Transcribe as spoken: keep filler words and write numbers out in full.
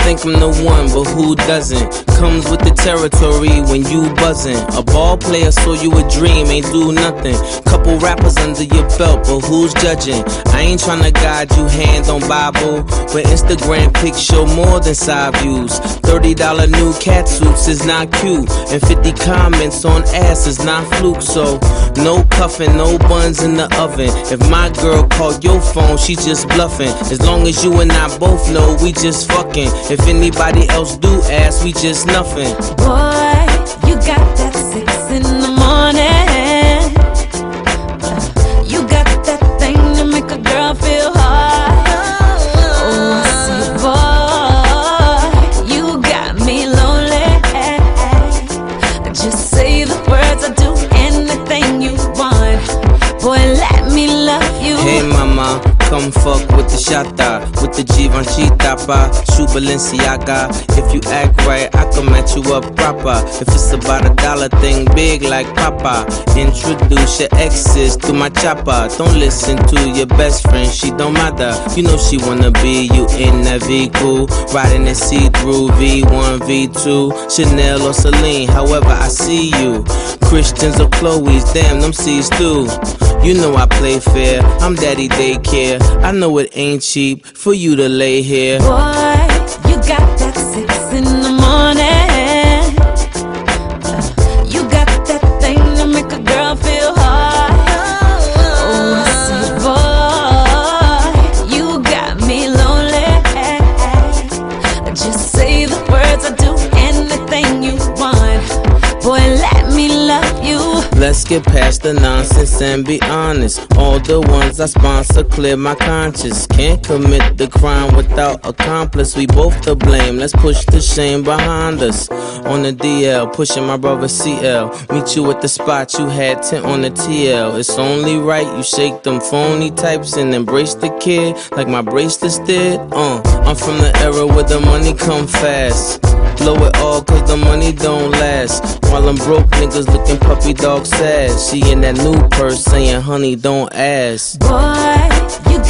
think I'm the one, but who doesn't? Comes with the territory when you buzzing. A ball player saw you a dream, ain't do nothing. Couple rappers under your belt, but who's judging? I ain't tryna guide you hand on Bible, but Instagram pics show more than side views. thirty dollar new cat suits is not cute, and fifty comments on ass is not fluke. So no cuffing, no buns in the oven. If my girl called your phone, she just bluffing. As long as you and I both know we just fucking. If anybody else do ask, we just nothing. Boy, you got that six in the morning. You got that thing to make a girl feel hot. Oh, I say, boy, you got me lonely. Just say the words, I'll do anything you want. Boy, let me love you. Hey mama, come fuck with the shata, with the Givenchy pa, shoe Balenciaga. If you act right, I can match you up proper. If it's about a dollar thing, big like Papa. Introduce your exes to my chopper. Don't listen to your best friend, she don't matter. You know she wanna be you in that vehicle, riding that see-through V one, V two, Chanel or Celine, however I see you. Christians or Chloe's, damn, them C's too. You know I play fair, I'm daddy daycare. I know it ain't cheap for you to lay here. Boy, you got that six in the morning. You got that thing to make a girl feel hot. Oh, I say, boy, you got me lonely. Just say the words, I'll do anything you want. Boy, let me love you. Let's get past the nonsense and be honest. All the ones I sponsor clear my conscience. Can't commit the crime without accomplice. We both to blame, let's push the shame behind us. On the D L, pushing my brother C L. Meet you at the spot, you had tent on the T L. It's only right you shake them phony types and embrace the kid like my bracelets did. Uh, I'm from the era where the money come fast. Blow it all cause the money don't last. While I'm broke, niggas looking puppy dog sad. She in that new purse saying honey don't ask. Boy, you